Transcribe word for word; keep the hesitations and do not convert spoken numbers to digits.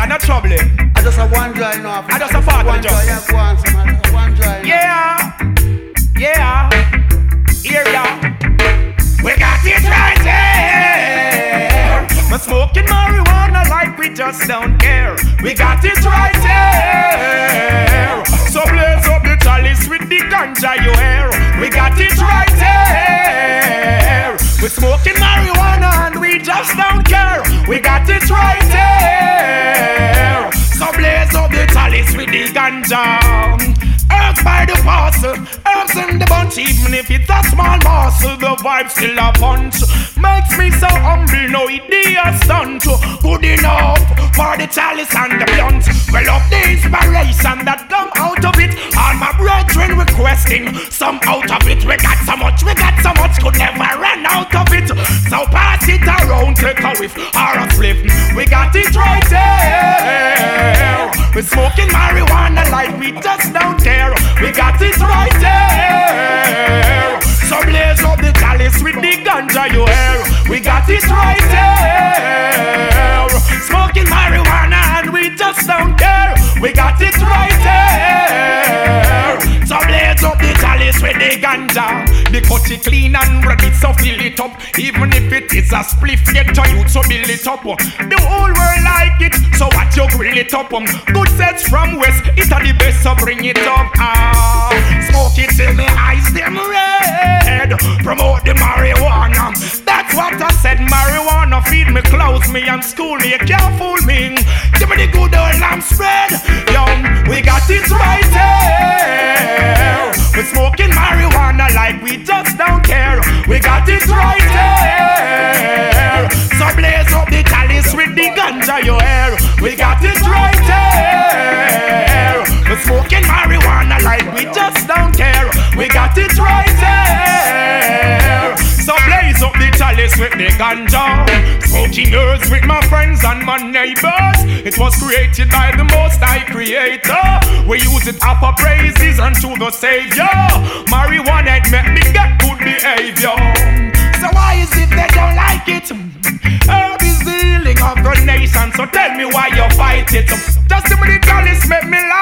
John, no trouble. I just have one joy now. I just a part of the job. Yeah, go on, some one joy. Yeah, yeah, here ya. We got it right here. We're smoking marijuana like we just don't care. We got it right here. So blaze up the chalice with the ganja you hear. We got it right here. We're smoking marijuana and we just don't care. We got it right here. So blaze up the chalice with the ganja. Herbs by the parcel, herbs in the bunch. Even if it's a small morsel, the vibe still a punch. Makes me so humble, no idea stunt. Good enough for the chalice and the blunt. Well up the inspiration that come out of it. All my brethren requesting some out of it. We got so much, we got so much, could never run out of it. So pass it around, take a whiff or a flip. We got it right here. We're smoking marijuana like we just don't care. We got it right there. So blaze up the chalice with the ganja you hear. We got it right there. Smoking marijuana and we just don't care. We got it right there. So blaze up the chalice with the ganja. The cut it clean and ready, so fill it up. Even if it is a spliff, get to you to build it up. The whole world like it, so what you grill it up. Good sets from west, it's a the best, so bring it up. Ah, smoke it till my eyes them red. Promote the marijuana. That's what I said. Marijuana feed me, clothe me, and school me. You can't fool me. Give me the good old lamb spread. Yo, we got it right here. We're smoking marijuana like we just don't care. We got it right here. So blaze up the chalice with the ganja you hear. We got it right here. We're smoking marijuana like we just don't care. We got it right here. So blaze up the chalice with the ganja. Smoking herbs with my friends and my neighbors. It was created by the Most High Creator. We use it up for praises unto the Savior. Marijuana it make me get good behavior. So why is it they don't like it? Herb is the healing of the nation. So tell me why you fight it. Just give me the chalice, make me laugh.